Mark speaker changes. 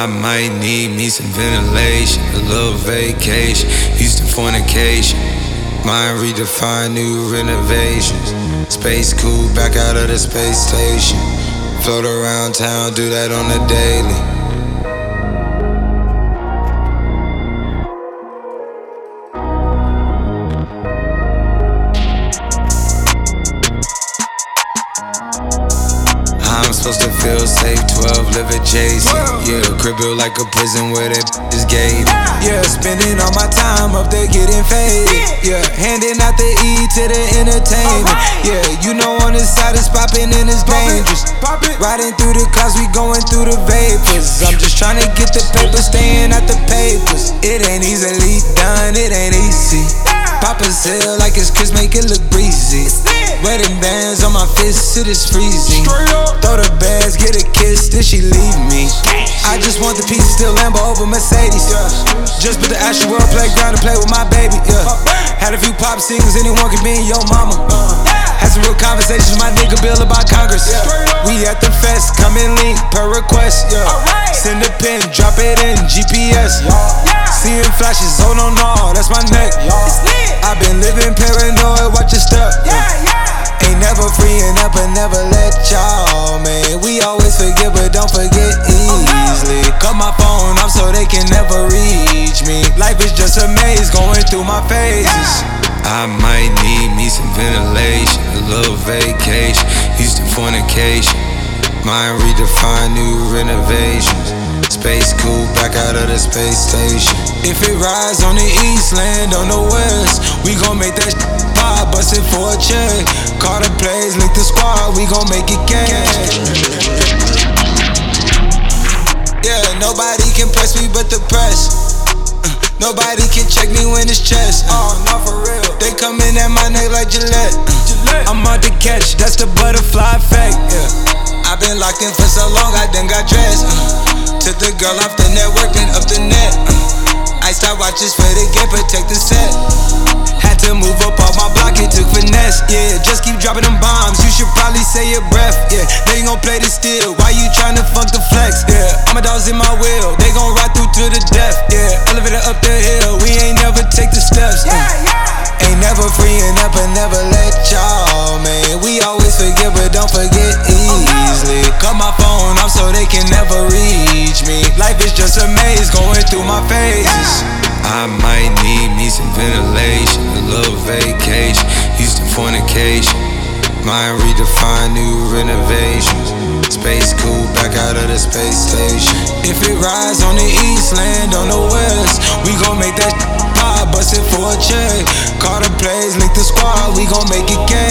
Speaker 1: I might need me some ventilation, a little vacation, Houston fornication. Mind redefined, new renovations. Space cool, back out of the space station. Float around town, do that on the daily. I'm supposed to feel safe, 12 live adjacent. Yeah, crib built like a prison where that is gated. Yeah, spending all my time up there getting faded. Yeah, handing out the E to the entertainment. Yeah, you know on this side it's popping and it's dangerous. Riding through the clouds, we going through the vapors. I'm just trying to get the paper, staying at the papers. It ain't easily done, it ain't easy. Pop a sale like it's Chris, make it look breezy. Wedding bands on my fists, it is freezing. Throw the bags, get a kiss, then she leave me. I just want the piece, still Lambo over Mercedes. Just put the Astro World playground to play with my baby. Had a few pop singles, anyone could be your mama. Had some real conversations with my nigga Bill about Congress. We at the fest, come and link per request. Send a pin, drop it in GPS. Seeing flashes, oh no, that's my neck. I've been living paranoid, watch your step. Ain't never freeing up and never let y'all, man. We always forget, but don't forget easily. Cut my phone off so they can never reach me. Life is just a maze going through my phases. I might need me some ventilation, a little vacation, Houston fornication. Mind redefined, new renovations. Space cool, back out of the space station. If it rides on the east, land on the west, we gon' make that pop, bust it for a check. Call the plays, link the squad, we gon' make it cash. Yeah, nobody can press me but the press. Nobody can check me when it's chest. Oh, not for real. They coming at my neck like Gillette. I'm on the catch, that's the butterfly effect. I've been locked in for so long, I done got dressed. Took the girl off the network and up the net. I start watches for the game, protect the set. Had to move up off my block, it took finesse. Yeah, just keep dropping them bombs, you should probably say your breath. Yeah, they gon' play this still, why you tryna funk the flex? Yeah, all my dogs in my wheel, they gon' ride through to the death. Yeah, elevator up the hill, we ain't never take the steps. Ain't never freeing up and never let y'all, man. We always forget, but don't forget easily. Cut my phone off so they can never reach me. Life is just a maze going through my phases. I might need me some ventilation, a little vacation, Houston fornication. Mind redefined, new renovations. Space cool, back out of the space station. If it rides on the east, land on the west, we gon' make that pop, bust it for a check. Call the plays, link the squad, we gon' make it cash.